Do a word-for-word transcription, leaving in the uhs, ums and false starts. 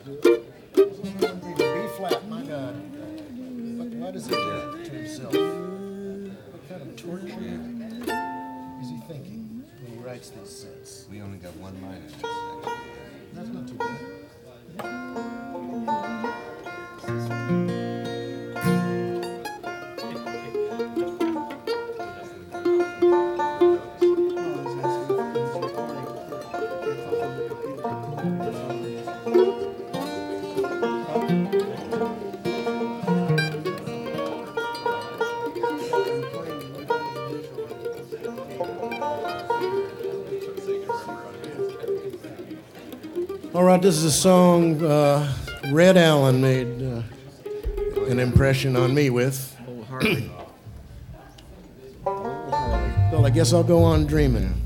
B flat, my God. What, why does he do that to himself? What kind of torture is he thinking when he writes these sets? We only got one line in this section. That's not too bad. All right, this is a song uh, Red Allen made uh, an impression on me with. Old Harley. Well, I guess I'll go on dreaming.